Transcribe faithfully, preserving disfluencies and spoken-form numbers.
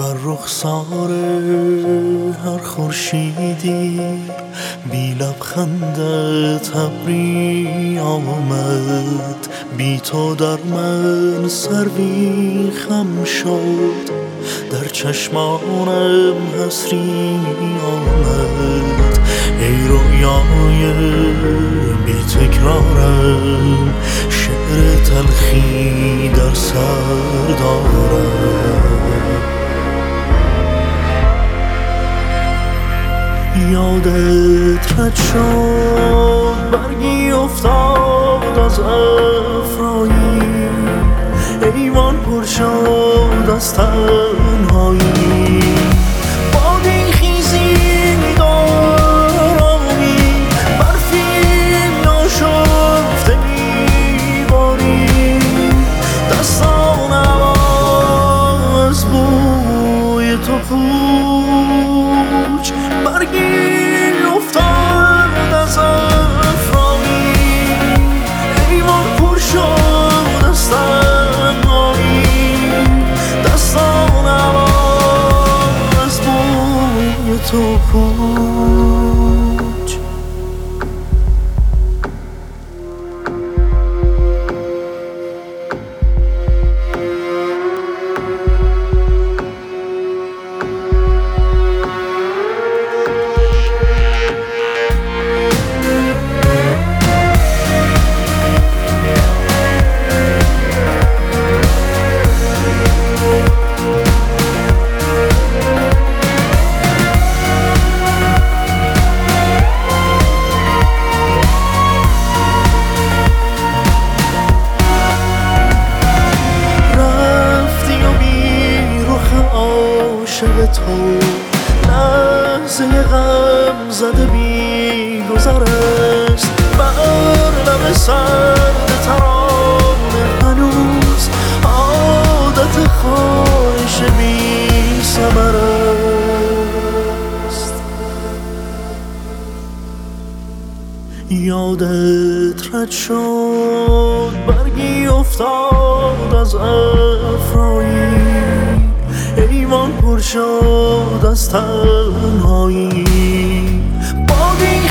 بر رخسار هر خورشیدی بی لبخندت ابری آمد، بی تو در من سروی خم شد، در چشمانم حسری آمد. ای رویای بی تکرارم، شعر تلخی در سر دارم. یادت رد شد برگی افتاد از افرایی، ایوان پر شد از تنهایی. بادی خیزی دارامی، برفی ناشفته میباری، دستانم از بوی تو پوچ. برگی افتاد از افرایی، ایوان پر شد از تنهایی، دستانم از بوی تو پوچ. عاشق تو لحظه غم زده بی گذر است، بر لب سرد ترانه هنوز عادت خواهش بی ثمر است. یادت رد شد برگی افتاد از افرایی، ایوان پر شد از تنهایی. بادی